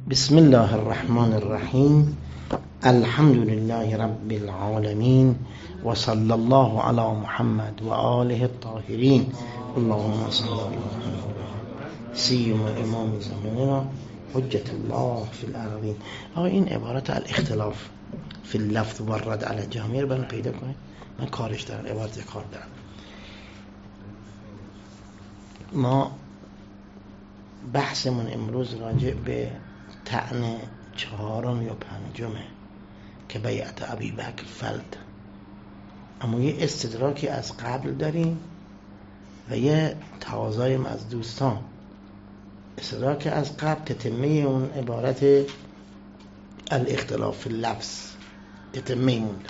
بسم الله الرحمن الرحیم. الحمد لله رب العالمین و صلی الله علی محمد و آله الطاهرین. اللهم صل علی محمد سیم امام زماننا حجت الله فی الارضین. این عبارت الاختلاف فی اللفظ و الرد علی الجهمیه رو برام پیدا کنید. من کارش دارم، عبارت کار دارم. ما بحثمون امروز راجع به طعن چهارم یا پنجمه که بیعت ابی بکر فلت، اما یه استدراکی از قبل داریم و یه تقاضایم از دوستان. استدراک از قبل تتمه اون عبارت الاختلاف فی اللفظ، تتمه موند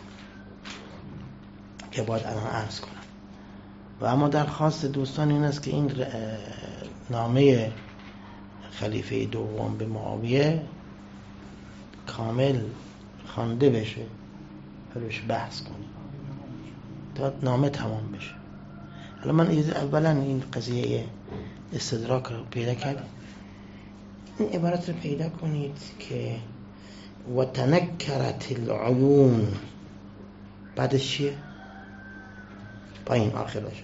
که باید الان عرض کنم. و اما درخواست دوستان این است که این نامه خلیفه دوم به معاویه کامل خوانده بشه، روش بحث کنیم تا نامه تمام بشه. حالا من اولا این قضیه استدراک رو پیدا کردم. این عبارت رو پیدا کنید که و تنکرت العیون، بعدش چیه؟ پایین آخر باشه.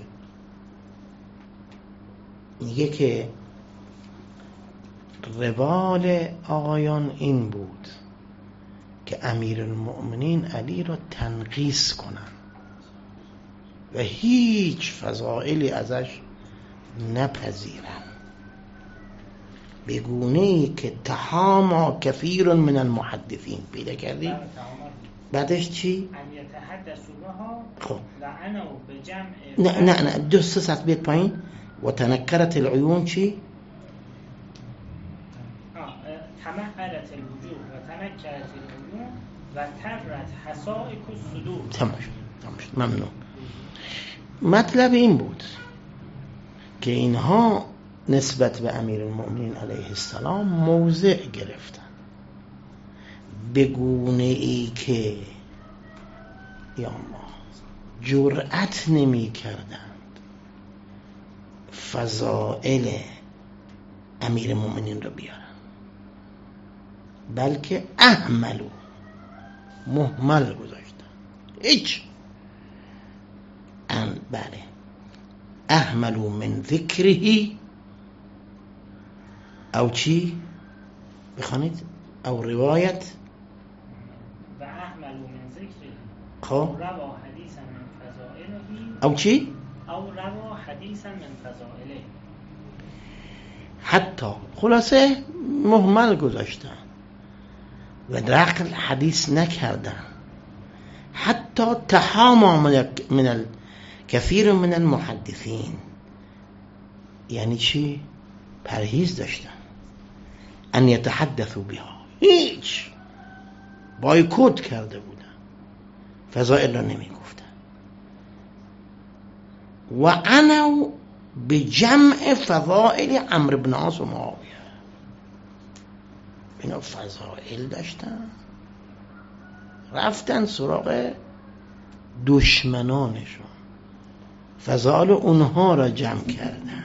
میگه که روال آقایان این بود که امیرالمؤمنین علی را تنقیص کنن و هیچ فضائلی ازش نپذیرن، به گونه‌ای که تحاما کثیر من المحدثین. پیدا کردی؟ بعدش چی؟ خب نه دو سه سطر بیت پایین. و تنکرت العیون چی؟ تمهرت الوجوه و تنکرت العیون و ترت حسائک الصدور. تمام شد. ممنون. مطلب این بود که اینها نسبت به امیرالمؤمنین علیه السلام موضع گرفتن به گونه ای که یا ما جرأت نمی کردند فضائل امیرالمؤمنین رو بیارن، بلکه اهملو، مهمل گذاشتن. هیچ بله، اهملو من ذکرهی او چی بخوانید، او روایت و اهملو من ذکرهی خب روا حدیثا من فضائله او چی او روا حدیثا من فضائله. حتی خلاصه مهمل گذاشتن و نقل حدیث نکردن. حتی تحاما من کثیر من المحدثین، یعنی چی؟ پرهیز داشتن ان یتحدثوا بها، هیچ بایکوت کرده بودن، فضائل را نمی گفتن. و عنوا به جمع فضائل عمرو بن عاص و معاویه. اینا فضائل داشتن، رفتن سراغ دشمنانشون، فضائل اونها را جمع کردن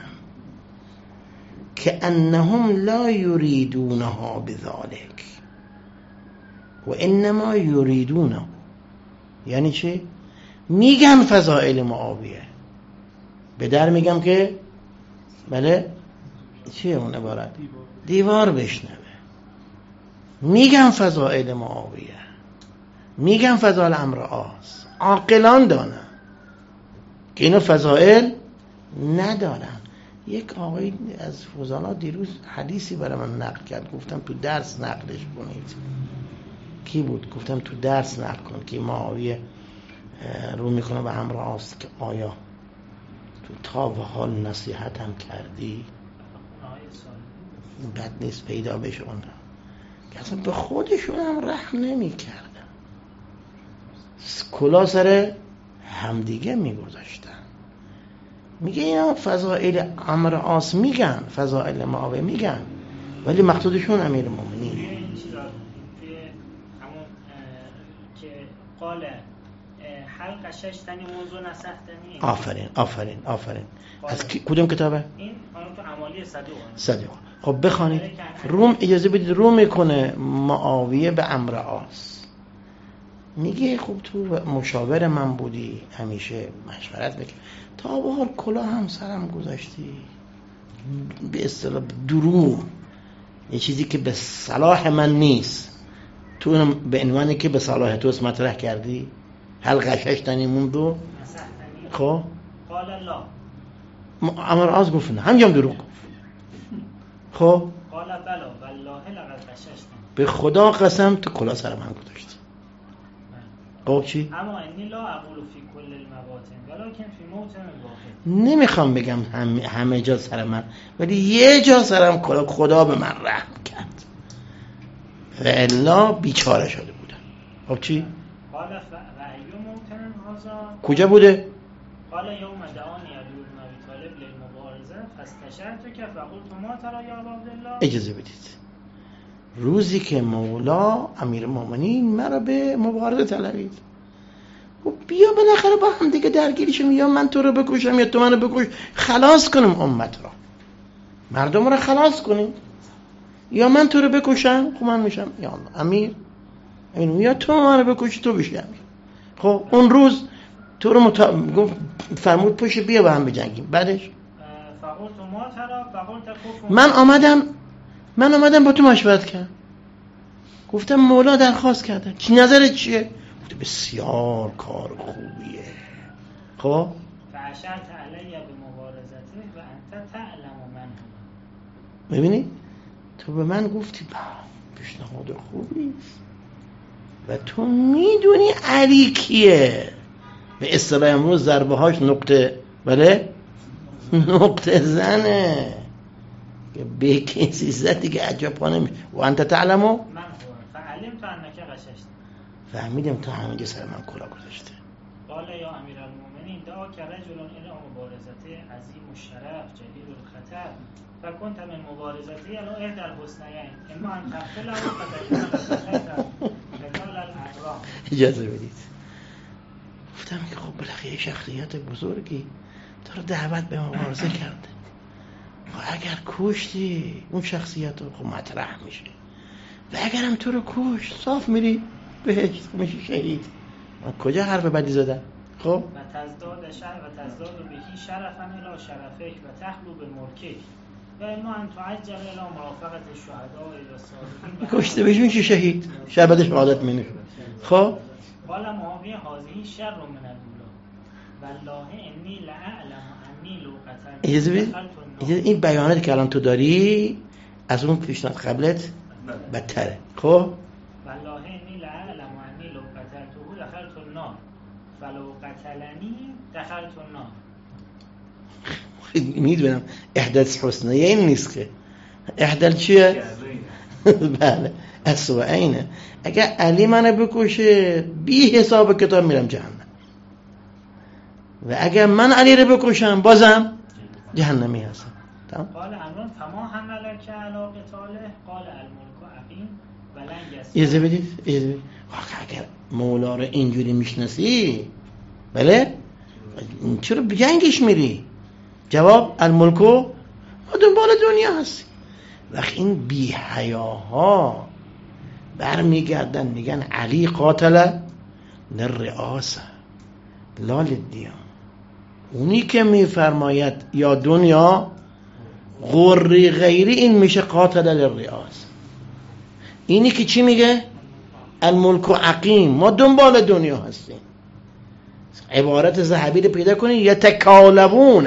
که انهم لا یریدونها بذالک و انما یریدونه. یعنی چی؟ میگن فضائل معاویه، به در میگم که بله چیه اون عبارت؟ دیوار بشنوه. میگن فضائل معاویه، میگن فضائل عمرو عاص، عاقلان دانن که اینا فضائل ندارن. یک آقای از فضلا دیروز حدیثی برای من نقل کرد، گفتم تو درس نقلش کنید. کی بود؟ گفتم تو درس نقل کن که معاویه رو میکنه به عمرو عاص که آیا تو تا و حال نصیحت هم کردی؟ بد نیست پیدا بشه اون که اصلا به خودشون هم رحم نمی کردن، کلا سر همدیگه می گذاشتن. میگه اینا فضائل عمرو عاص میگن، فضائل معاویه میگن، ولی مقصودشون امیرالمؤمنین. این چیزا همون که قال حلقه ششتنی موضوع نسختنی. آفرین. از کدوم کتابه؟ این تو اعمالی صدوق. خب بخوانید. روم اجازه بدید روم میکنه معاویه به عمرو عاص، میگه خب تو مشاور من بودی، همیشه مشورت میکنی، تا به حال کلاه هم سرم گذاشتی، به اصطلاح دروغ، یه چیزی که به صلاح من نیست تو اونم به عنوانی که به صلاح توست مطرح کردی، هل غششتنی موندو. خب قال الله، عمرو عاص گفت نه، همینجا دروغ گفت. خب قال بلا والله لقد غششتم، به خدا قسم تو کلاه سر من گذاشتی. خب چی؟ اما انی لا اقول فی کل المواطن ولکن فی موطن واحد. نمیخوام بگم همه جا سر من، ولی یه جا سرم کلاه، خدا به من رحم کرد و الا بیچاره شده بودم. خب چی؟ قال و ایو موطن هذا، کجا بوده؟ قال یوم دعانی علی بن ابی طالب للمبارزه فاستشرتک فقلت ما ترى یا عبدالله. اجازه بدید، روزی که مولا امیرالمومنین مرا به مبارزه طلبید، خب بیا بالاخره با هم دیگه درگیری شیم، یا من تو رو بکشم یا تو منو بکش، خلاص کنیم امت را، مردم را خلاص کنیم، یا من تو رو بکشم خب من میشم یا الله امیر، یا تو منو بکشی تو بشی امیر. خب اون روز تو رو گفت فرمود پشت بیا با هم بجنگیم. بعدش فقلت ما ترى فقلت کفر. من آمدم با تو مشورت کردم، گفتم مولا درخواست کرده، چی نظرت چیه؟ گفت بسیار کار خوبیه. خب فعشرت علی بمبارزته و انت تعلم من هو. ببینی تو به من گفتی پیشنهاد خوبی و تو میدونی علی کیه، به اصطلاح امروز ضربه هاش نقطه، بله نقطه زنه که به کسی زد دیگه عجب پا نمیشه. و انت تعلمو من هو فعلمت انک غششت، فهمیدم تو همینجا سر من کلا گذاشته. قال یا امیرالمومنین دعا که رجل الى مبارزته عظیم الشرف جلیل الخطر فکنت من مبارزته الى احدى الحسنیین اما ان تقتله قتال الامراه. اجازه بدید، گفتم که خب بالاخره شخصیت بزرگی تو رو دعوت به مبارزه کرده، اگر کشتی اون شخصیت رو خب مطرح میشه، و اگرم تو رو کشت صاف میری بهشت میشی شهید. من کجا حرف بدی زدم؟ خب و تزداد بهی شرفا الی شرفه و تخلو به ملکه و اما ان تعجل الی مرافقت الشهداء و الصالحین. کشته بشی میشی شهید، شهادت شهادت میشه. خب قال معاویه هذه شر من الاولی والله انی لاعلم انی لو قتلت. اجازه این بیاناتی که الان تو داری از اون پیشنهاد قبلت بدتره. خب والله انی لاعلم انی لو قتلته دخلت النار فلو قتلنی دخلت النار. میدونم احدث حسنیین نیست که احدث چیه؟ بله اسوأینه. اگر علی منو بکشه بی حساب کتاب میرم جهنم، و اگر من علی رو بکشم بازم جهنمی هستم. قال عمران فما حملک علی قتاله قال الملک عقیم ولن یسر. اجازه بدید اگر مولا رو اینجوری میشناسی بله چرا به جنگش میری؟ جواب الملکو ما دنبال دنیا هستی. وقت این بی حیاها برمیگردن میگن علی قاتل للرئاسه لا للدیان. اونی که میفرماید یا دنیا غری غیری این میشه قاتل للرئاسه. اینی که چی میگه؟ الملک عقیم ما دنبال دنیا هستیم. عبارت ذهبی رو پیدا کنید یتکالبون.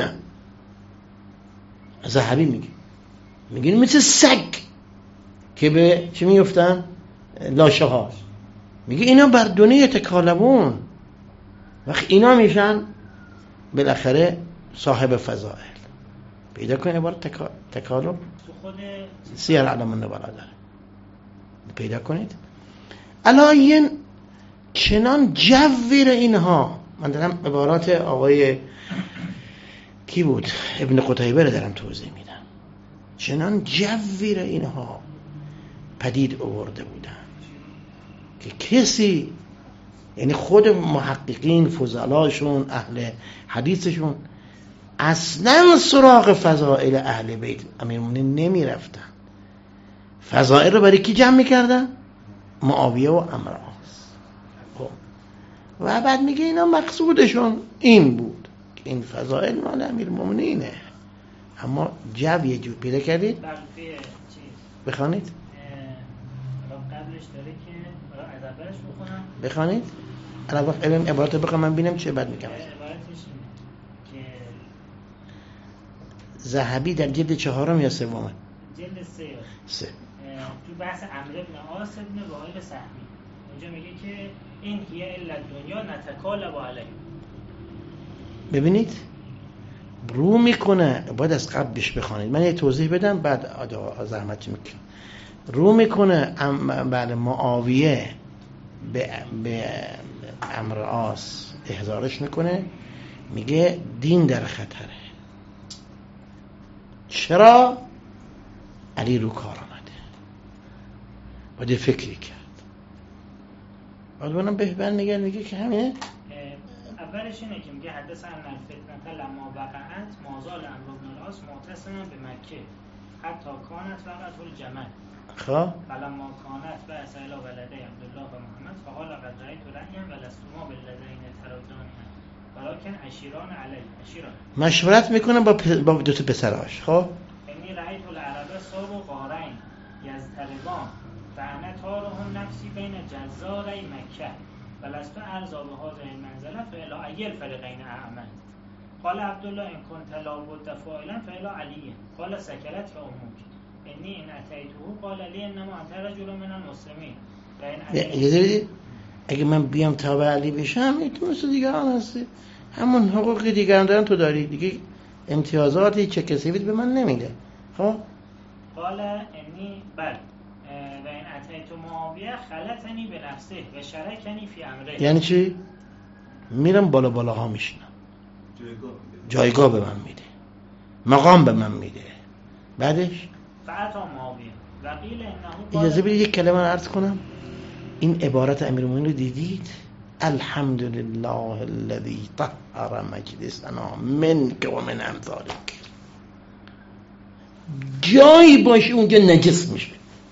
ذهبی میگه مثل سگ که به چی میفتن؟ لاشه ها. میگه اینا بر دنیا یتکالبون. وقت اینا میشن بالاخره صاحب فضائل. پیدا کنید عبارت تکالب سیر علم النبلا داره، پیدا کنید. الان چنان جویر اینها، من دارم عبارات آقای کی بود ابن قتیبه رو دارم توضیح میدم، چنان جویر اینها پدید آورده بودن که کسی، یعنی خود محققین فضلاشون اهل حدیثشون اصلا سراغ فضائل اهل بیت امیرالمومنین نمی رفتن. فضائل رو برای کی جمع میکردن؟ معاویه و عمرو عاص. و بعد میگه اینا مقصودشون این بود که این فضائل مال امیرالمومنینه، اما جو یه جور پیدا کردید. بخوانید قبلش داره که ادبش بخونم، بخوانید الان وقت علم عبارت بخوام من ببینم چه بعد میگم. عبارتش اینه که ذهبی در جلد 4 یا 3 جلد 3 تو بحث عمرو بن عاص بن وائل سهمی اونجا میگه که این هی الا دنیا نتکالب علیه. ببینید رو میکنه، باید از قبلش بخوانید، من یه توضیح بدم بعد زحمت میکنم. رو میکنه بعد معاویه به عمرو عاص احضارش میکنه، میگه دین در خطره. چرا؟ علی رو کار آمده، باید فکری کرد. باید بانم بهبر میگه که همینه. اولش اینه که میگه حدث ان الفتنه لما وقعت مازال عمرو بن العاص معتصما به مکه حتی کانت وقعت الجمل. خب فلما کانت بعث الی ولده عبدالله و محمد فقال قد رأیت رأیا ولستما بالذین تردانها ولکن اشیران علی اشیران. مشورت میکنه با دو تا پسراش. خب انی رأیت العرب صاب قارین یضطربان فانا تارهم نفسی بین جزاری مکه ولست ارضا به هذه المنزله فالی ای الفریقین اعمل. قال عبدالله ان كنت لابد فاعلا فالی علی قال سکلت امک انی ان اتیته قال لی انما انت رجل من المسلمین. اگه من بیام تابع علی بشم تو مثل دیگران هستی، همون حقوقی دیگران دارن تو داری دیگه، امتیازاتی چه کسی به من نمیده. خب قال انی بل و این اتیت معاویه خلطنی به نفسه و شرکنی فی امره. یعنی چی؟ میرم بالاها میشنم، جایگاه به من میده، مقام به من میده. بعدش فعطا معاویه و قیل انه اجازه بدید یک کلمه عرض کنم. این عبارت امیرالمومنین رو دیدید؟ الحمدلله الذی طهر مجلسنا منک و من امثالک. جایی باشه اونجا نجس میشه.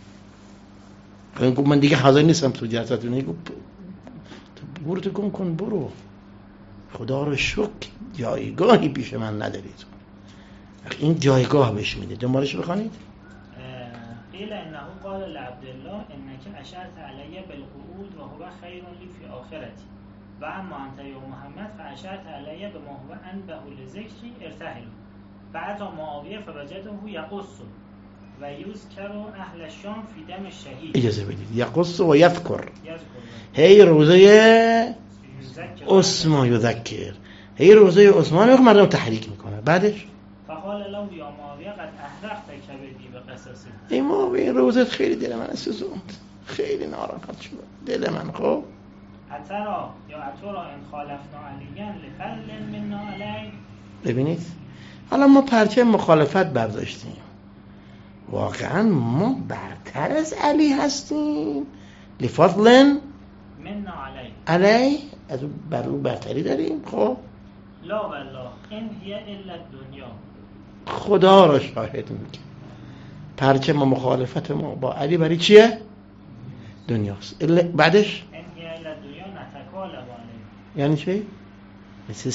من دیگه حاضر نیستم تو جلساتون. برو تو گم کن، برو. خدا رو شکر جایگاهی پیش من ندارید. این جایگاه بهش میده. دنبالش بخوانید. قیل انه قال لعبدالله انک اشرت علی بالقعود و هو خیر لی فی آخرتی و اما انت یا محمد فاشرت علی بما هو انبه لذکری ارتحل. فعطا معاویه فوجده یقص و یذکر اهل الشام فی دم الشهید. اجازه بدید یقص و یذکر. هی روزه عثمان یذکر، هی روزه عثمان مردم تحریک میکنه. بعدش فقال له یا معاویه قد احرقت کبدی به قصصی. ای معاویه روزت خیلی دل من سوزوند، خیلی ناراحت شد دل من. خب اترا یا اترا ان خالفنا علیاً لفضل منا علی. ببینید حالا ما پرچم مخالفت برداشتیم، واقعا ما برتر از علی هستیم. لفضل منا علی از بر او برتری داریم. خب لا والله این هی الا الدنیا. خدا را شاهد میگه پرچم مخالفت ما با علی برای چیه؟ دنیاست. بعدش این هی الا الدنیا نتکالب علی. یعنی چی؟ مثل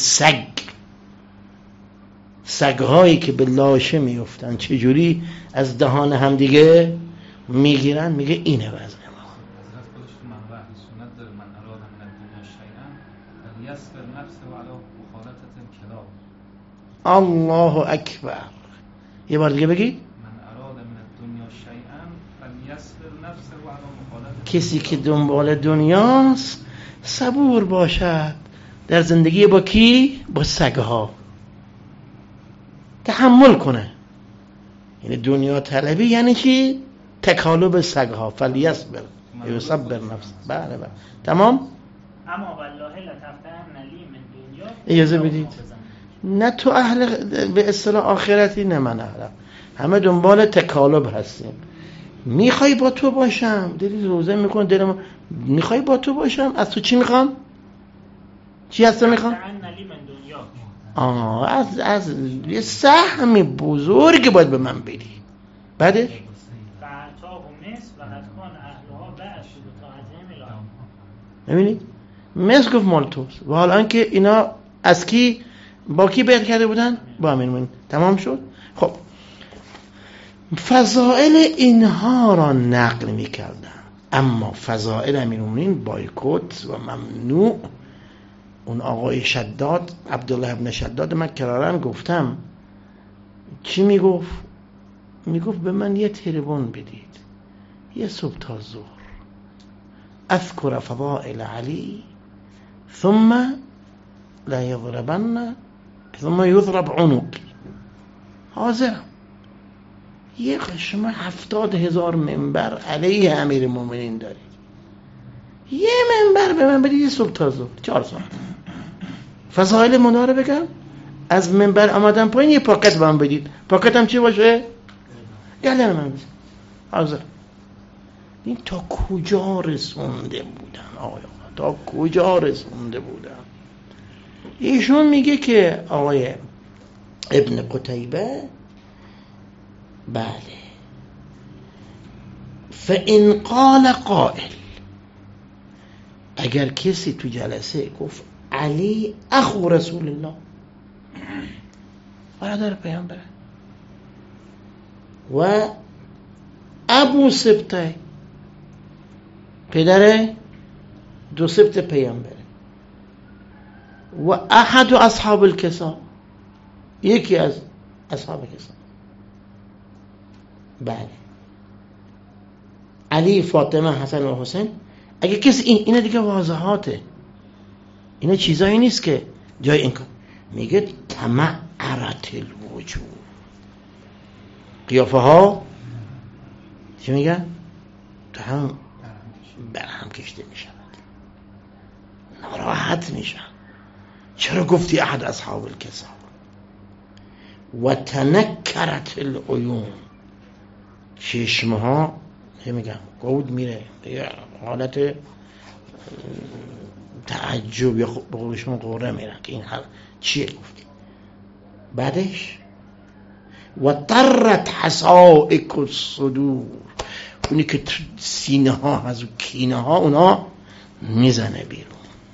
سگ‌هایی که به لاشه میفتن چجوری از دهان هم دیگه میگیرن. میگه اینه وضع ما. الله اکبر. یه بار دیگه بگی. کسی که دنبال دنیاست صبور باشد در زندگی. با کی؟ با سگ‌ها تحمل کنه. یعنی دنیا طلبی یعنی چی؟ تکالب سگ‌ها. فلیصبر یصبر نفس. بله تمام. اما والله لتفتن لی من دنیا. اجازه بدید نه تو اهل به اصطلاح آخرتی، نه من اهل، همه دنبال تکالب هستیم. میخوای با تو باشم، دلی روزه میکنه دلم، میخوای با تو باشم، از تو چی میخوام؟ چی هست میخوام؟ از یه سهمی بزرگ باید به من بدی. بعدش فعطاه مصر و قد کان اهلها بعد تا عظیم الهی. ببینید مصر گفت مال توست و حالا که اینا از کی با کی بیعت کرده بودن؟ با امیرالمومنین. تمام شد. خب فضائل اینها را نقل می‌کردن، اما فضائل امیرالمومنین بایکوت و ممنوع. اون آقای شداد، عبدالله ابن شداد، من کرارن گفتم چی میگفت؟ میگفت به من یه تریبون بدید، یه صبح تا ظهر اذکر فضائل علی ثم لا یضربن ثم یضرب عنقی. حاضرم. یه شما 70,000 منبر علیه امیر المومنین دارید، یه منبر به من بدید صبح تا ظهر 4 ساعت فضائل مولا رو بگم. از منبر آمدم پایین یه پاکت به من بدید. پاکتم چی باشه؟ گلن من بزن. حاضر. این تا کجا رسونده بودن آقای، تا کجا رسونده بودن. ایشون میگه که آقای ابن قتیبه بله فإن قال قائل، اگر کسی تو جلسه گفت علی اخو رسول الله، برادر پیامبره، و ابو سبته پدر دو سبت پیامبره، و احد اصحاب الکسا یکی از اصحاب کسا، بله علی، فاطمه، حسن و حسین. اگه کسی اینا دیگه واضحاته، اینا چیزایی نیست که جای این کار. میگه تمعرت الوجوه، قیافه ها چی میگن؟ تو هم برهم کشته میشن، ناراحت میشن. چرا گفتی احد اصحاب الکسا؟ و تنکرت العیون، چشمها چی میگم گود میره، حالت تعجب یا به قول شما قره میرن که این حال چیه گفتی. بعدش و طرت حسائک الصدور، اونی که سینه ها از کینه ها اونا میزنه بیرون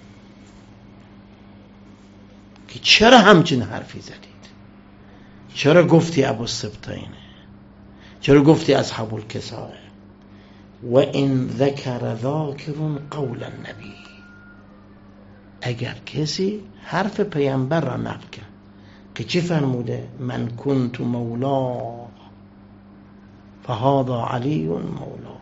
که چرا همچین حرفی زدید، چرا گفتی ابو السبتینه، چرا گفتی اصحاب الکسا. و این ذکر ذاکر قول النبی، اگر کسی حرف پیامبر را نقل کرد که چی فرموده؟ من کنت مولا فهذا علی مولا،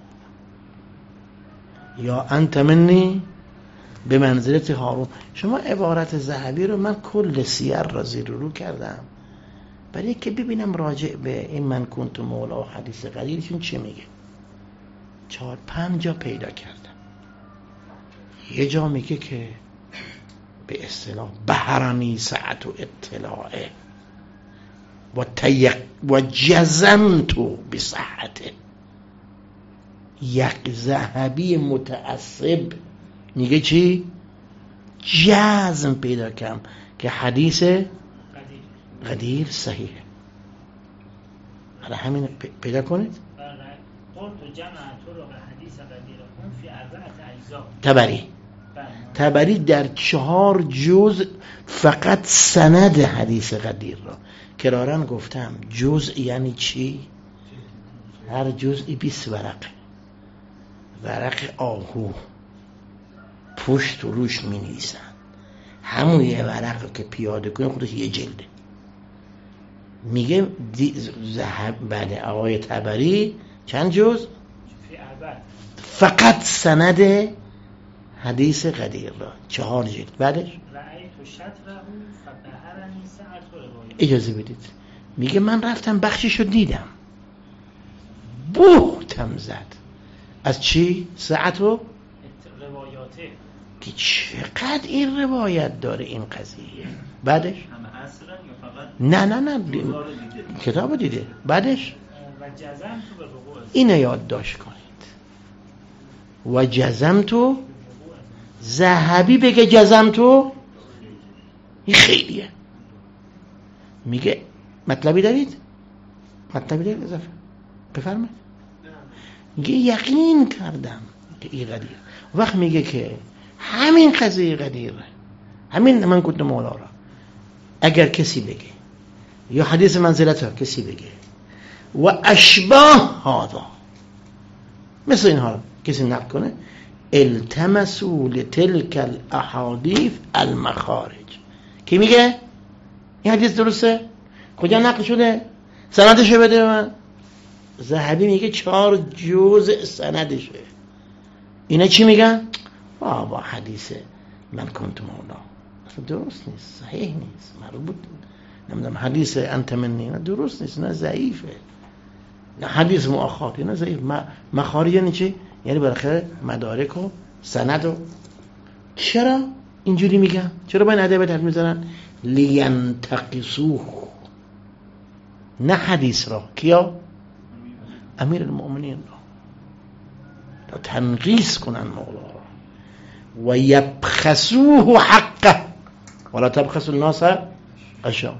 یا انت منی به منزلت هارون. شما عبارت ذهبی رو من کل سیر را زیر رو کردم برای که ببینم راجع به این من کنت مولا و حدیث قدیرشون چی میگه. 4-5 جا پیدا کردم. یه جا میگه که به اصطلاح بهرنی ساعت و اطلاعه و جزمت بصحته. یک ذهبی متعصب میگه چی؟ جزم پیدا کردم که حدیث قدیر صحیحه. حالا همین پیدا کنید. تبری در 4 جزء فقط سند حدیث قدیر را کرارن گفتم. جزء یعنی چی؟ هر جزئی 20 ورقه، ورق آهو، پشت و روش می نویسن. همون یه ورق که پیاده کنه خودش یه جلده. میگه بله آقای تبری چند جزء؟ فقط سند حدیث قدیر را 4 جلد. بعدش اجازه بدید، میگه من رفتم بخششو دیدم، بوتم زد. از چی؟ ساعت و روایاته که چقدر این روایت داره این قضیه. بعدش نه کتاب دیده. بعدش و جزم تو به وقوع، اینو یادداشت کنید. و جزم تو ذهبی بگه جزم تو این خیلیه. میگه مطلبی دارید؟ مطلبی دارید اضافه؟ بفرمایید. میگه یقین کردم که این قدیر. وقت میگه که همین قضیه قدیره، همین من گفتم مولا را اگر کسی بگه یا حدیث منزلت ها کسی بگه و اشباه هذا مثل اینها کسی نقل کنه، التمسوا لتلك الاحاديث المخارج. کی میگه این حدیث درسته؟ کجا نقل شده؟ سندش بده به من. ذهبی میگه 4 جزء سندشه. اینا چی میگن؟ بابا حدیث من کنت مولا اصلا درست نیست، صحیح نیست، مربوط نمیدونم حدیث انت منی نه درست نیست، نه ضعیفه، نه حدیث مؤخات نه ضعیف. مخارج یعنی چی؟ یعنی بالاخره مدارک و سند و چرا اینجوری میگن؟ چرا با این ادبیات حرف میزنن؟ لینتقصوه، نه حدیث را، کیا؟ امیر المؤمنین را، تا تنقیص کنن مولا را. و یبخسوه حقه ولا تبخسوا الناس اشیاء،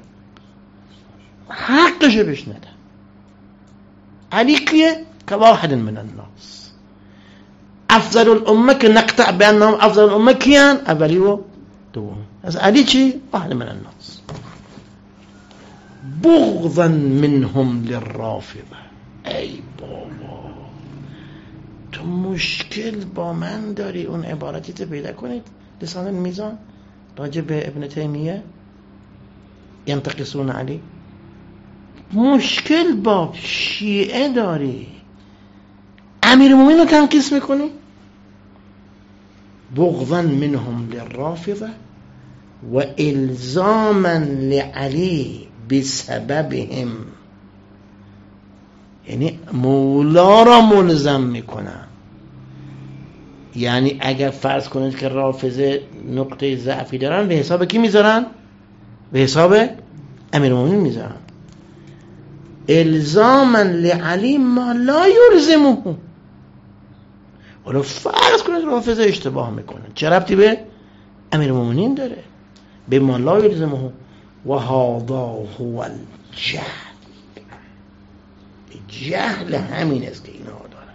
حقش بهش نده. علی کیه؟ که واحد من الناس. افضل الامه که نقطع بانهم افضل الامه کیان؟ اولی و دوم. از علی چی؟ واحد من الناس. بغضا منهم للرافضه. ای بابا تو مشکل با من داری. اون عبارتی تو پیدا کنید لسان المیزان راجع به ابن تیمیه ینتقصون علی. مشکل با شیعه داری، امیر المؤمنین رو تنقیص میکنی. بغضا منهم للرافضه و الزاما لعلی بسببهم، یعنی مولا را ملزم میکنن. یعنی اگر فرض کنید که رافضه نقطه ضعفی دارن، به حساب کی میذارن؟ به حساب امیرالمومنین میذارن. الزاما لعلی ما لا یلزمه. ولی فرض کنید رافضه اشتباه میکنه، چه ربطی به امیرالمومنین داره؟ به ما لا یلزمه. و هذا هو الجهل. جهل همین است که اینا دارن.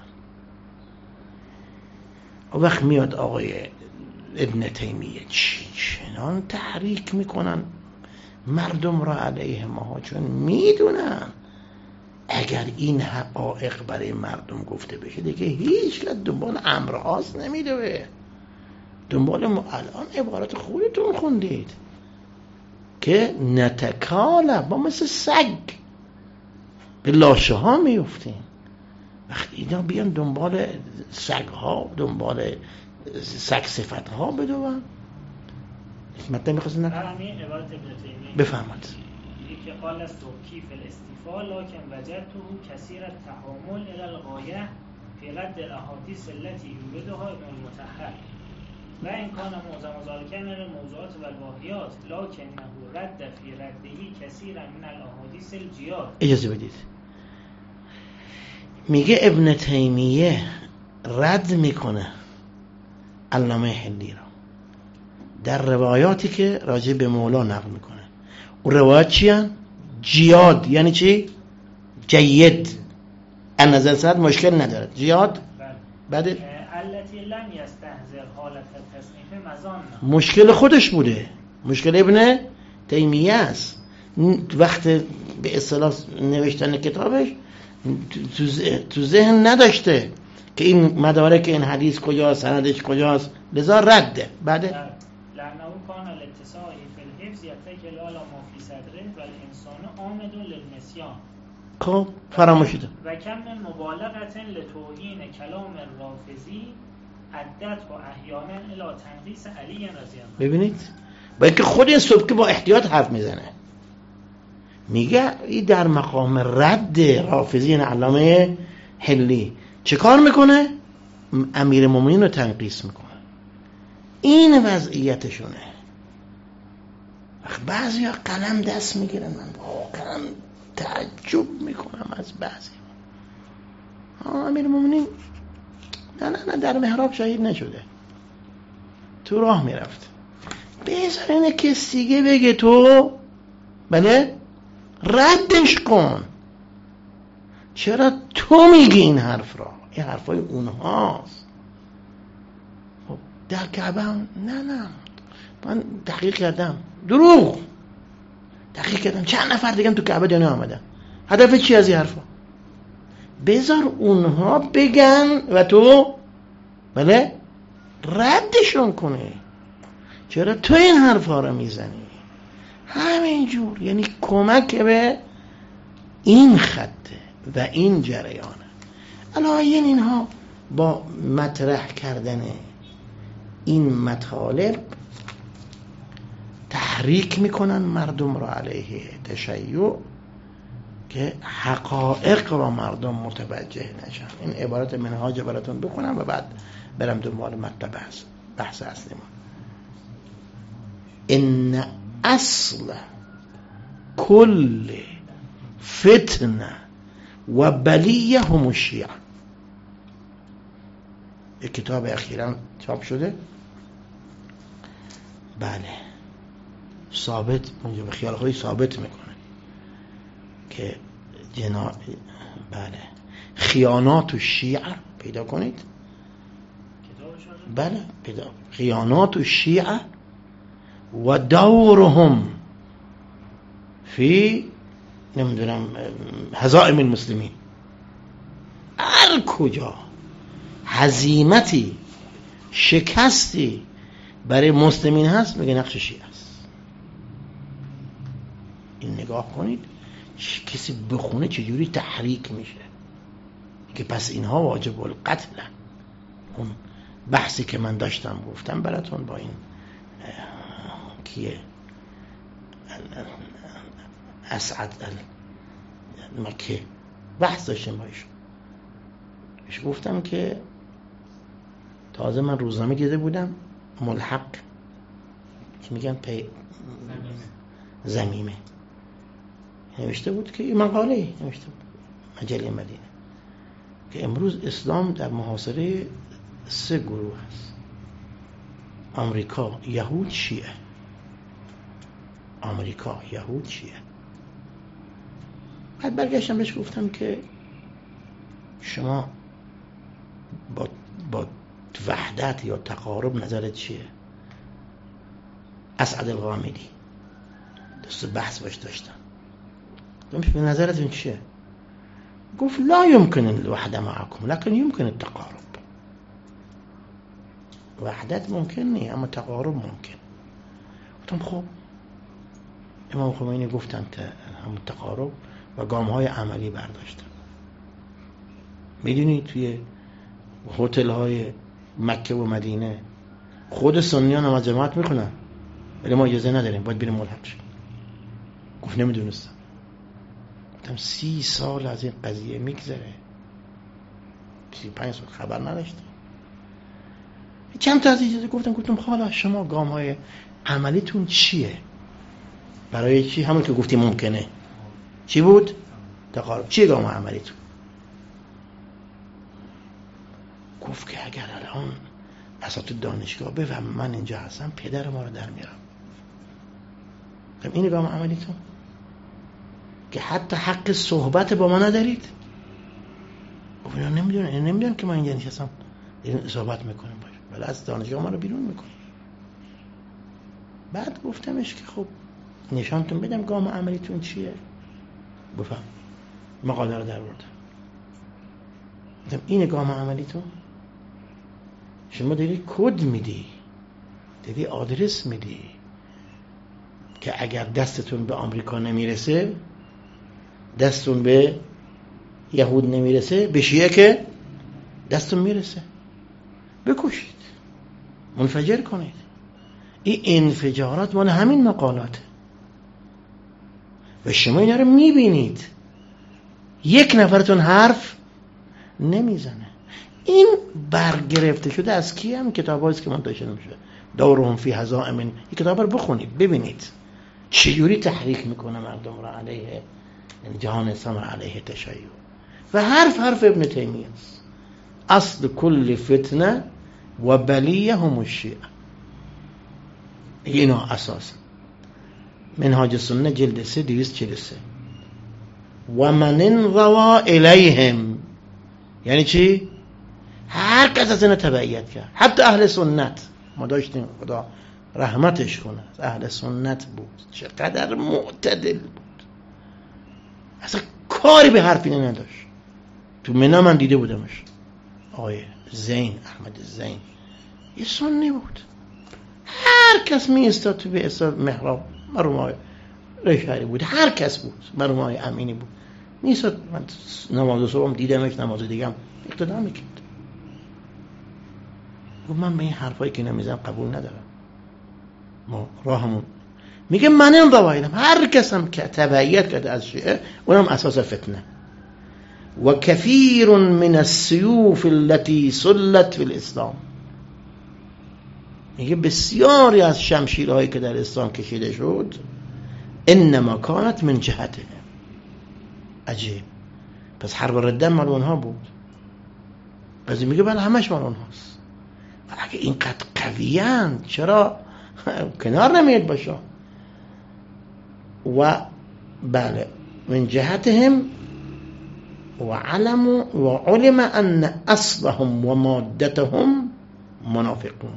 و وقت میاد آقای ابن تیمیه چنان تحریک میکنن مردم را علیه ما، چون میدونن اگر این حقایق برای مردم گفته بشه دیگه هیچ کس دنبال امرهاست نمیدوه. دنبال الان عبارت خودتون خوندید که نتکاله، با مثل سگ به لاشه ها میفتیم. وقتی اینا بیان دنبال سگ ها، دنبال سگ صفت ها بدون مطلب میخواست نکنم. همین عبارت ابن تیمیه بفهمد که قال است کیف الاستیفاء لکن وجدته کثیر التحامل الى الغایه فی رد الاحادیث التي یوردها ابن المطهر و این کان معظم ذلک من الموضوعات و الواهیات لکنه رد فی ردهی کثیرا من الاحادیث الجیاد. اجازه بدید، میگه ابن تیمیه رد میکنه علامه حلی را در روایاتی که راجع به مولا نقل میکنه. اون روایات چی هن؟ جیاد. یعنی چی؟ جید، از نظر سند مشکل ندارد. جیاد بعد التي لم یستحضر حالت التصنیف مزان، مشکل خودش بوده، مشکل ابن تیمیه است. وقت به اصطلاح نوشتن کتابش تو ذهن نداشته که این مدارک این حدیث کجاست، سندش کجاست، لذا رده. بعد لانه کان الاتساع فی الحفظ یتکل علی ما فی صدره و الانسان عامد للنسیان. خب فراموشیده. و کم من مبالغه لتوهین کلام الرافضی عدت و احیانا الی تنقیص علی رضی الله. ببینید با اینکه خود این سبکی با احتیاط حرف میزنه، میگه این در مقام رد رافضی علامه حلی چه کار میکنه؟ امیر المؤمنین رو تنقیص میکنه. این وضعیتشونه. بعضی ها قلم دست میگیرن، من واقعا تعجب میکنم از بعضی ها. امیر المؤمنین نه در محراب شهید نشده، تو راه میرفت. بذار اینه کسی دیگه بگه تو بله ردش کن. چرا تو میگی این حرف را؟ این حرفای اونهاست. خب در کعبه نه من تحقیق کردم، دروغ. تحقیق کردم چند نفر دیگه تو کعبه دنیا آمدن. هدف چی از این حرفا؟ بذار اونها بگن و تو بله ردشون کنی. چرا تو این حرفا رو میزنی؟ همینجور، یعنی کمک به این خطه و این جریانه. الان اینها با مطرح کردن این مطالب تحریک میکنن مردم را علیه تشیع که حقایق را مردم متوجه نشن. این عبارت منهاج براتون بخونم و بعد برم دنبال مطلب بحث اصلی ما. ان اصل کل فتنه و بلیه هم الشیعه. یک کتاب اخیراً چاپ شده، بله، ثابت اونجا به خیالخوری ثابت میکنه که بله خیانات و شیعه پیدا کنید، بله پیدا، خیانات و شیعه و دورهم فی نمیدونم هزائم المسلمین. هر کجا هزیمتی شکستی برای مسلمین هست میگه نقش شیعه است. این نگاه کنید کسی بخونه چجوری تحریک میشه که پس اینها واجب القتل. اون بحثی که من داشتم گفتم براتون با این کیه اسعد مکه بحث داشتم بایشون. گفتم که تازه من روزنامه دیده بودم، ملحق که میگن زمیمه نوشته بود که این مقاله نوشته بود مجله مدینه که امروز اسلام در محاصره 3 گروه هست: آمریکا، یهود، شیعه. آمریکا، یهود، شیعه. بعد برگشتم بهش گفتم که شما با وحدت یا تقارب نظرت چیه؟ اسعد الغامدی دست بحث باش داشتم، به نظرتون چیه؟ گفت لا يمكن الوحدة معكم لكن يمكن التقارب. وحدت ممکن نیه اما تقارب ممکن. گفتم خب امام خمینی گفتن که همون تقارب و گام‌های عملی برداشتن. میدونی توی هتل‌های مکه و مدینه خود سنیان هم از جماعت میخونن ولی ما اجازه نداریم، باید بریم ملحق شیم. گفت نمیدونستم. گفتم 30 سال از این قضیه میگذره، 35 سال خبر نداشتم. چند تا از اجازه گفتم حالا شما گام‌های عملیتون چیه؟ برای چی؟ همون که گفتی ممکنه. چی بود؟ تقارب. چیه گام عملیتون؟ گفت که اگر الان اساتید دانشگاه بفهم من اینجا هستم پدر ما رو در میارم. این گام عملیتون که حتی حق صحبت با ما ندارید. گفت اینا نمیدونن که ما اینجا نشستم صحبت میکنیم باشه، ولی از دانشگاه ما رو بیرون میکنیم. بعد گفتمش که خب نشانتون بدم گام عملیتون چیه؟ بفهم. مقاله رو در بردم. گفتم این گام عملیتون؟ شما داری کد میدی، داری آدرس میدی که اگر دستتون به آمریکا نمیرسه، دستتون به یهود نمیرسه، به شیعه که دستتون میرسه بکشید، منفجر کنید. این انفجارات مال همین مقالاته و شما اینا رو میبینید. یک نفرتون حرف نمیزنه. این برگرفته شده از کی؟ هم کتابایی که منتشر میشه، دورهم فی هزائم. این کتابا رو بخونید ببینید چجوری تحریک میکنه مردم را علیه جهان اسلام، علیه تشیع. و حرف ابن تیمیه است. اصل کل فتنه و بلیه هم الشیعه. اینا اساس منهاج سنه جلد 3 243. و من انضوا الیهم، یعنی چی؟ هر کس از این تبعیت کرد، حتی اهل سنت. ما داشتیم، خدا رحمتش کنه، اهل سنت بود، چقدر معتدل بود، اصلا کاری به حرفی نداشت. تو منا من دیده بودمش، آقای زین، احمد زین، یه سنی بود. هر کس می استاد تو به استاد محراب، مرحوم آقای رشهری بود، هر کس بود، مرحوم آقای امینی بود، می استاد. من نماز صبحم دیدمش، نماز دیگم اقتدا میکرد. گفت من به این حرفایی که نمیزنم قبول ندارم، ما راهمون. میگه من این روایدم، هر کسم که تبعیت کرده از شیعه اونم اساس فتنه. و کثیر من السیوف التي سلت فی الاسلام، میگه بسیاری از شمشیرهایی که در اسلام کشیده شد انما کانت من جهته. عجیب، پس حرب ردن مال اونها بود. بعضی میگه بله همش مال اونهاست. اگه اینقدر قویان چرا کنار نمیاد باشه؟ و بله من جهتهم و علم ان اصلهم و مادتهم منافقون.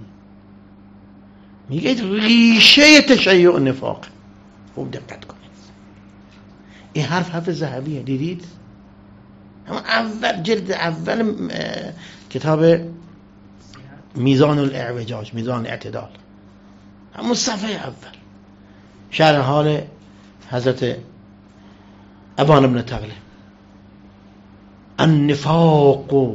میگه ریشه تشیع نفاق. خوب دقت کنید، این حرف ذهبیه، دیدید؟ اما اول جلد اول کتاب میزان الاعوجاج، میزان اعتدال، همون صفحه اول، شرح حال حضرت ابان ابن تغلب. النفاق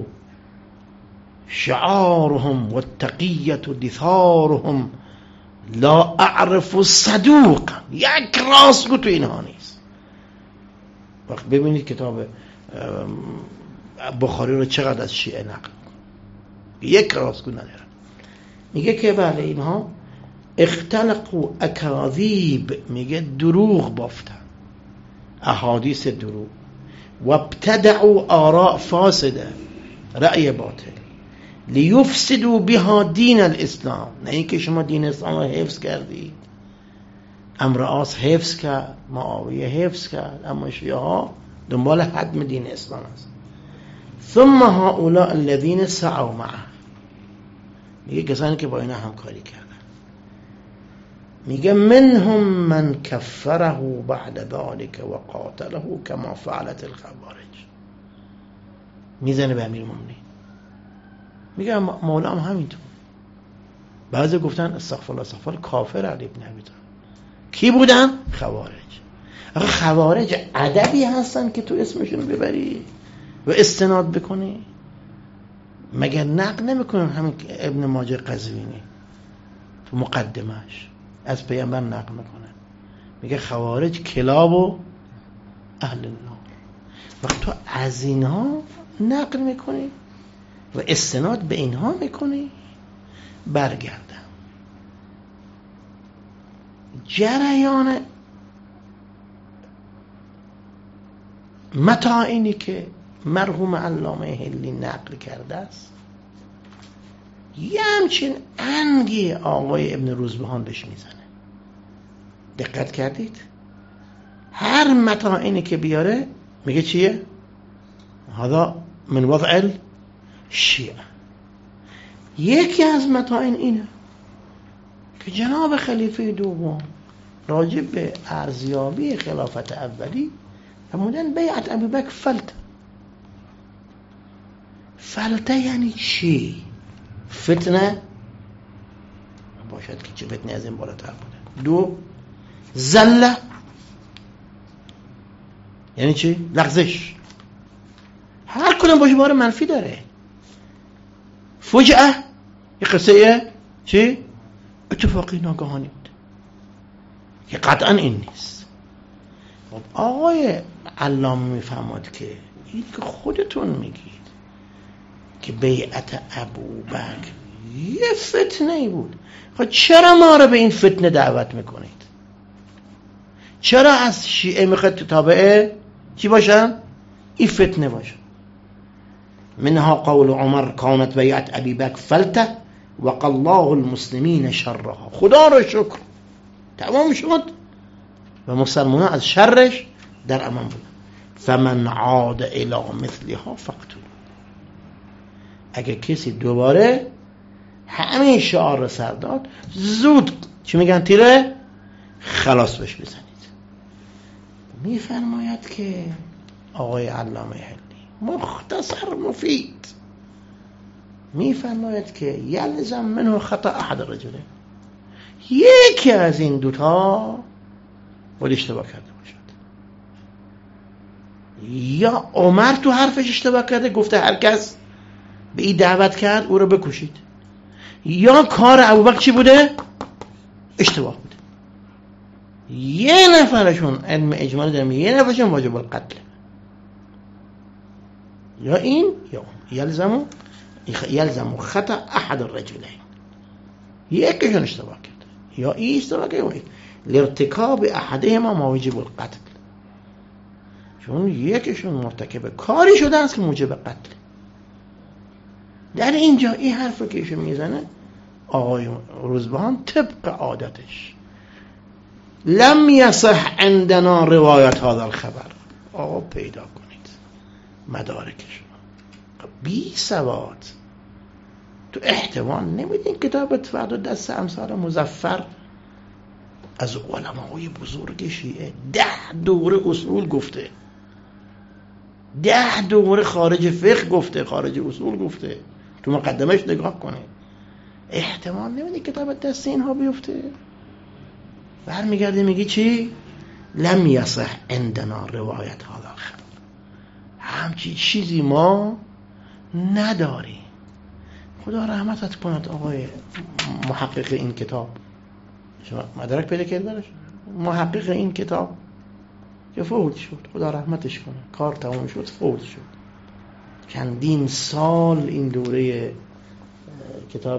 شعارهم والتقیة دثارهم لا اعرف صدوق. یک راستگو تو اینها نیست. وقت ببینید کتاب بخاری رو چقدر از شیعه نقل، یک راستگو ندارن. میگه که بله اینها اختلقوا اکاذیب، میگه دروغ بافتن، احادیث دروغ، و ابتدعوا آراء فاسده، رأی باطل، لیفسدوا بها دین الاسلام. نه اینکه شما دین اسلام رو حفظ کردید، امر عاص حفظ کرد، معاویه حفظ کرد، اما شیعه ها دنبال هدم دین اسلام است. ثم هؤلاء الذين سعوا معه، میگه کسانی که با اینا همکاری کردن، میگه منهم من کفره بعد ذلك و قاتله كما فعلت الخوارج. میزنه به امیرالمومنین، میگه مولا هم همینطور. بعضی گفتن استغفرالله استغفرالله کافر علی بن ابی طالب. کی بودن؟ خوارج. آخه خوارج ادبی هستن که تو اسمشون ببری و استناد بکنی؟ مگر نقل نمیکنن همین ابن ماجه قزوینی تو مقدمش از پیامبر نقل میکنه، میگه خوارج کلاب و اهل النار. وقت تو از اینها نقل میکنی و استناد به اینها میکنی، برگردم جریان متاعینی که مرحوم علامه هلی نقل کرده است، یه همچین انگی آقای ابن روزبهان بهش میزنه. دقت کردید؟ هر متاعینی که بیاره میگه چیه؟ هذا من وضع الشیعه. یکی از متاعین اینه که جناب خلیفه دوم راجع به ارزیابی خلافت اولی فرمودن بیعت ابوبکر فلته یعنی چی؟ فتنه باشد که چه فتنه از این بالاتر بوده. دو، زله یعنی چی؟ لغزش. هر کدوم باشه بار منفی داره. فجعه یه قصه چی؟ اتفاقی ناگهانی بود که قطعا این نیست. خب آقای علامه میفهمد که این که خودتون میگید که بیعت ابوبکر یه فتنه بود، خب چرا ما رو به این فتنه دعوت میکنید؟ چرا از شیعه میخواد تابع چی باشن؟ این فتنه باشن. منها قول عمر کانت بیعت ابی بکر فلته و قالله المسلمین شرها. خدا رو شکر تمام شد و مسلمان از شرش در امان بودن. فمن عاد الی مثلها فقتلوه. اگه کسی دوباره همین شعار رو سر داد، زود چی میگن؟ تیره خلاص بهش بزنید. میفرماید که آقای علامه حلی مختصر مفید میفرماید که یلزم منه خطا احد الرجلین، یکی از این دوتا باید اشتباه کرده باشد. یا عمر تو حرفش اشتباه کرده، گفته هر کس به این دعوت کرد او رو بکشید، یا کار ابوبکر چی بوده؟ اشتباه بوده. یه نفرشون علم اجمالی دارم، یه نفرشون واجب القتل، یا این یا اون. یلزم خطا احد الرجلین، یکیشون اشتباه کرده، یا این اشتباه کرده، لارتکاب احدهما ما واجب القتل، چون یکیشون مرتکب کاری شده است که موجب قتل. در اینجا این حرف که ایشون میزنه آقای روزبهان طبق عادتش لم یصح عندنا روایت هذا الخبر. آقا پیدا کنید مدارکش، بی سواد تو احتمال نمیدین کتابت فردا دست امثال مظفر از علمای بزرگ شیعه 10 دوره اصول گفته، 10 دوره خارج فقه گفته، خارج اصول گفته، تو مقدمش نگاه کنید. احتمال نمیدین کتابت دست اینها بیفته. برمیگرده میگی چی؟ لم یصح عندنا روایت هذا الخبر، همچی چیزی ما نداریم. خدا رحمتت کند آقای محقق این کتاب. شما مدرک پیدا کرد براش؟ محقق این کتاب که فوت شد، خدا رحمتش کنه، کار تمام شد فوت شد. چندین سال این دوره کتاب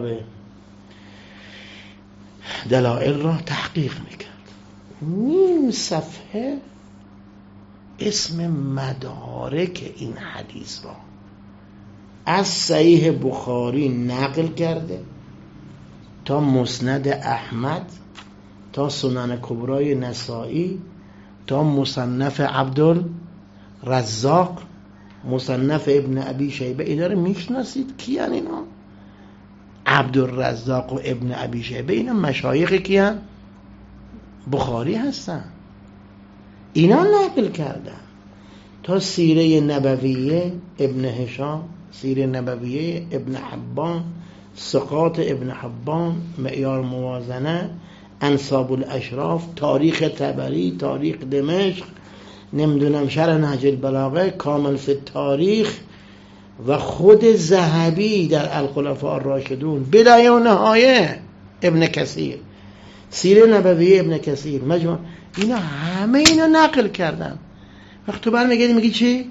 دلائل را تحقیق میکرد. نیم صفحه اسم مدارک این حدیث را از صحیح بخاری نقل کرده تا مسند احمد، تا سنن کبرای نسائی، تا مصنف عبدالرزاق، مصنف ابن ابی شیبه. اداره میشناسید کیان اینا؟ عبدالرزاق و ابن ابی شیبه اینا مشایخ کیان؟ بخاری هستن. اینا نقل کردن تا سیره نبویه ابن هشام، سیره نبویه ابن حبان، ثقات ابن حبان، معیار موازنه، انساب الاشراف، تاریخ طبری، تاریخ دمشق، نمیدونم شرح نهج البلاغه، کامل فی التاریخ، و خود ذهبی در الخلفاء الراشدون، بدایه و نهایه ابن کثیر، سیره نبویه ابن کثیر، مجموع اینا همه اینا نقل کردن. وقت تو برمیگردی میگی چی؟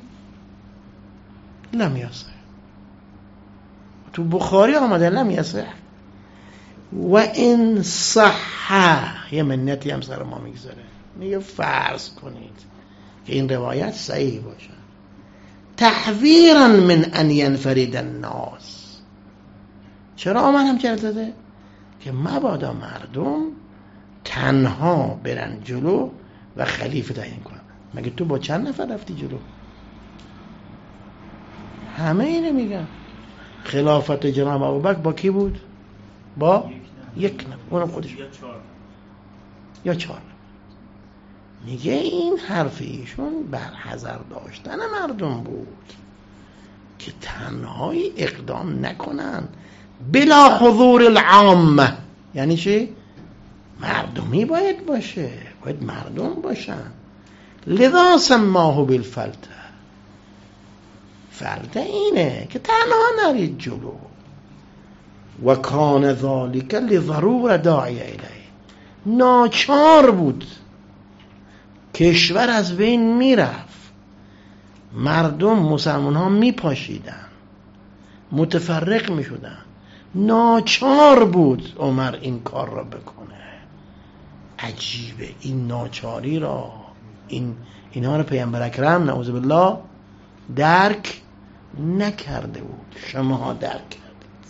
لم یصح. تو بخاری آمده لم یصح. و این صح، یه منتی هم سر ما میگذاره، میگه فرض کنید که این روایت صحیح باشه، تحویرا من ان ینفرد الناس. چرا آمد هم کرده؟ که مبادا مردم تنها برن جلو و خلیفه تعیین کنن. مگه تو با چند نفر رفتی جلو؟ همه اینه میگن. خلافت جناب ابوبکر با کی بود؟ با یک نفر، اونم خودش یا 4. میگه این حرف ایشون بر حذر داشتن مردم بود که تنهایی اقدام نکنن بلا حضور العامه. یعنی چی؟ مردمی باید باشه، باید مردم باشن. لذا سماه بالفلته، فلته اینه که تنها نرید جلو. و کان ذالک لضرور داعی الیه، ناچار بود، کشور از بین میرفت، مردم مسلمان ها میپاشیدن، متفرق میشدن، ناچار بود عمر این کار را بکنه. عجیبه این ناچاری را، اینها را پیامبر اکرم نعوذ بالله درک نکرده بود، شماها درک کردید.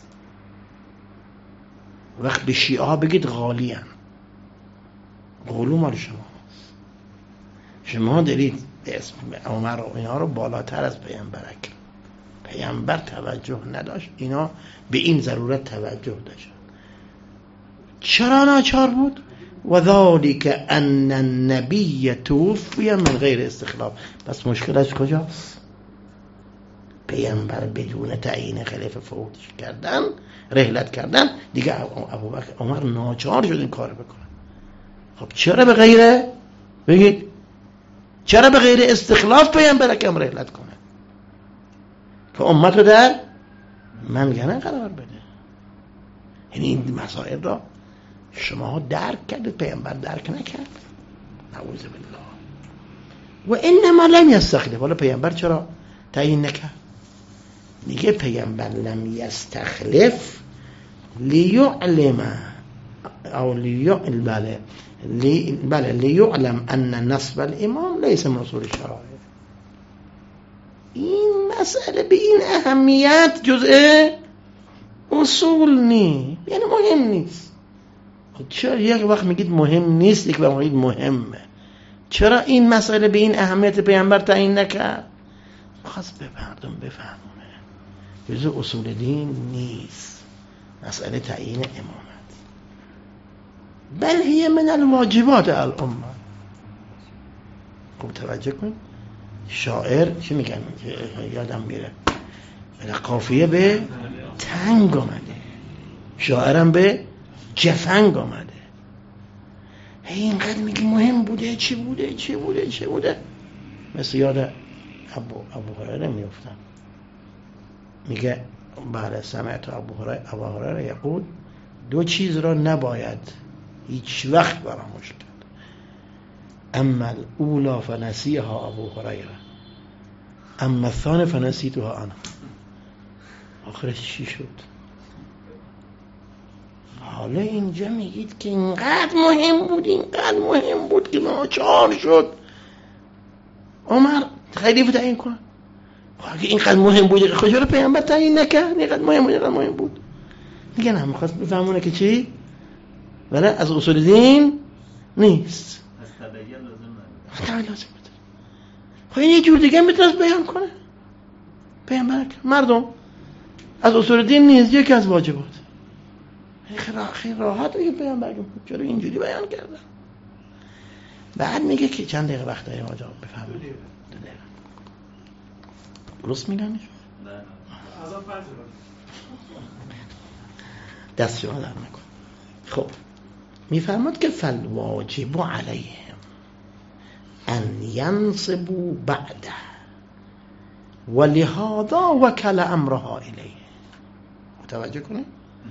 وقت به شیعه ها بگید غالیان، غلو مال شما، شما دارید اسم عمر و اینا رو بالاتر از پیامبر اکرم. پیامبر توجه نداشت، اینا به این ضرورت توجه داشت. چرا ناچار بود؟ و ذالک ان النبی توفی من غیر استخلاف. پس مشکلش کجاست؟ پیامبر بدون تعیین خلیفه فوتش کردن، رحلت کردن دیگه. ابوبکر عمر ناچار شد این کار بکنه. خب چرا به غیر، بگید چرا به غیر استخلاف پیامبر اکرم رحلت کنه که امت رو در منگنه قرار بده؟ یعنی این مسائل را شما درک کردید، پیامبر درک نکرد. نعوذ بالله. و انما لم یستخلف. ولی پیامبر چرا تعیین نکرد؟ میگه پیامبر لم یستخلف لیعلم او لیعلم ان نصب الامام لیس من اصول الشرائع. این مسئله به این اهمیت جزء اصول نیست، یعنی مهم نیست. چرا یک وقت میگید مهم نیست، یک وقت میگید مهمه؟ چرا این مسئله به این اهمیت پیامبر تعیین نکرد؟ خواست به مردم بفهمونه جزء اصول دین نیست مسئله تعیین امامت، بل هی من الواجبات الامه. خوب توجه کن. شاعر چی میگن؟ یادم میره، قافیه به تنگ آمده، شاعرم به جفنگ آمده. اینقدر میگه مهم بوده، چی بوده. مثل یاد ابو هریره میفتم، میگه بله سمعت ابو هریره یقول دو چیز را نباید هیچ وقت فراموش کرد. اما الاولا فنسیها ابو هریره، اما الثانی فنسیتها انا. آخرش چی شد؟ حالا اینجا میگید که اینقدر مهم بود که ناچار شد عمر خلیفه تعیین کنه. اگه اینقدر مهم بود کجا رو پیامبر تعیین نکرد؟ اینقدر مهم بود. دیگه نه، میخواست بفهمونه که چی؟ ولی از اصول دین نیست. از تبیین لازم نداره. خب این یه جور دیگه میتونست بیان کنه. پیامبر مردم از اصول دین نیست، یکی از واجبات. خیلی راحت میگه پیامبر چرا اینجوری بیان کردن. بعد میگه که چند دقیقه وقت داریم آجا بفهمید. 2 دقیقه درست میگن؟ دست شما در نکن. خب میفرماد که فالواجب علیهم ان ینصبوا بعده ولهذا وکل امرها الیه. متوجه کنه؟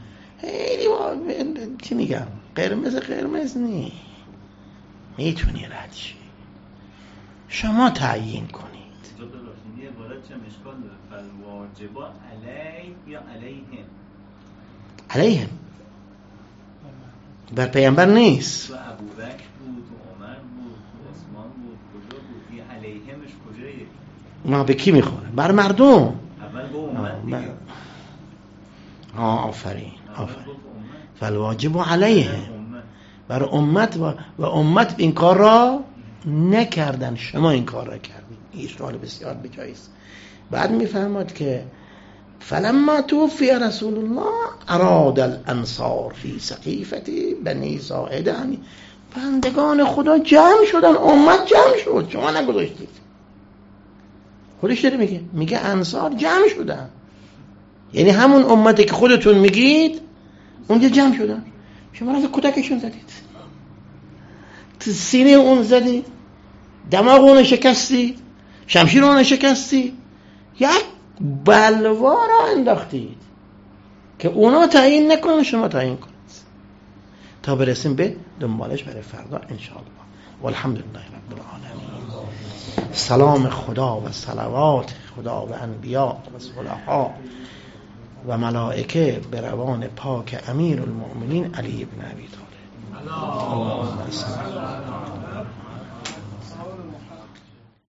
چی میگم؟ قرمز نی، میتونی رد شی، شما تعیین کنید. این عبارت چه اشکال داره؟ فالواجب علی یا علیهم؟ علیهم، بر پیامبر نیست. تو ابوبکر بود، تو عمر بود، تو عثمان بود، کجا بود؟ این علیهمش کجایه؟ ما به کی میخوره؟ بر مردم. اول به امت دیگه. آفرین. فالواجب علیهم، بر امت و امت این کار را نکردن، شما این کار را کردید. این سوال بسیار بجاییست. بعد میفهمد که فلما توفی رسول الله اراد الانصار فی سقیفه بنی ساعده، بندگان خدا جمع شدن، امت جمع شد، شما نگذاشتید. خودش داره میگه انصار جمع شدن، یعنی همون امتی که خودتون میگید اونجا جمع شدن. شما را کتکشون زدید، تو سینه اون زدید، دماغ اون شکستید، شمشیر اون شکستید، یک بلوا را انداختید که اونا تعیین نکنن، شما تعیین کنید، تا برسیم به دنبالش برای فردا انشاءالله. والحمدلله رب العالمین. سلام خدا و صلوات خدا و انبیاء و صلحا و ملائکه به روان پاک امیر المؤمنین علی بن ابی طالب. اللهم صل